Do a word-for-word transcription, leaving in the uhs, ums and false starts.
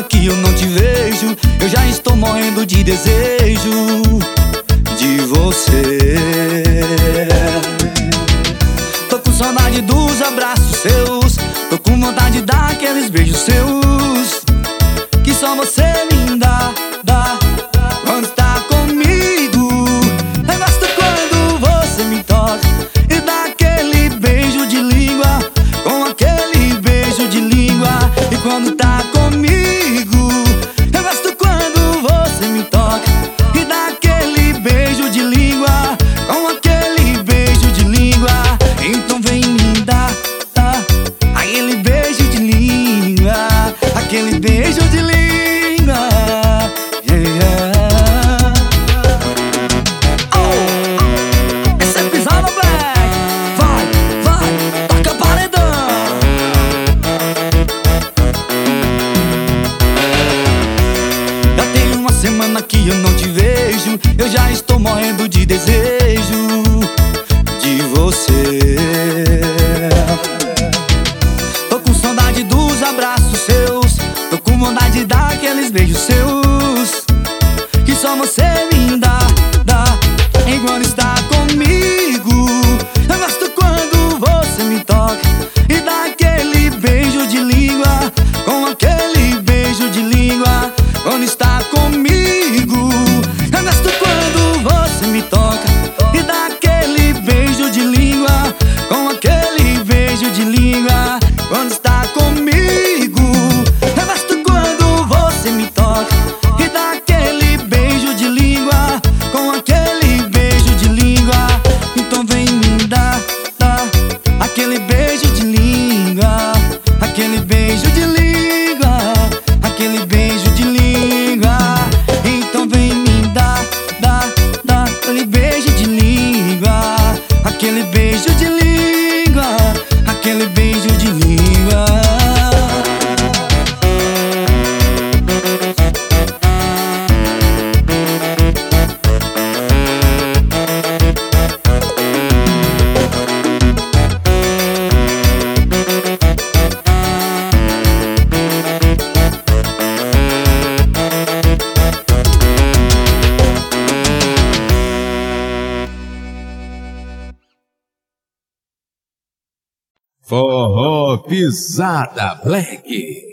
que eu não te vejo, eu já estou morrendo de desejo de você. Tô com saudade dos abraços seus, tô com vontade daqueles beijos seus que só você me dá, dá quando está comigo. Eu gosto quando você me toca e dá aquele beijo de língua, com aquele beijo de língua. E quando tá comigo, eu gosto quando você me toca e dá aquele beijo de língua, com aquele beijo de língua. Então vem me dar, dar aquele beijo de língua, aquele beijo de língua. Yeah. Oh, esse é pisado black. Vai, vai, toca paredão. Já tem uma semana que eu não te vejo, eu já estou morrendo de desejo de você. Tô com saudade dos abraços seus, tô com vontade daqueles beijos seus que só você me dá, dá enquanto está comigo. Eu gosto quando você me toca e dá aquele beijo de língua, com aquele beijo de língua quando está comigo. Eu gosto quando você me toca e dá aquele beijo de língua, com aquele beijo de língua quando está comigo. Eu gosto quando você me toca e dá aquele beijo de língua, com aquele beijo de língua. Então vem me dar, dar aquele beijo de língua, aquele beijo de língua, aquele beijo de língua. Então vem me dar, dar, dar aquele beijo de língua, aquele beijo de língua, aquele beijo de língua. Forró Pisada Black.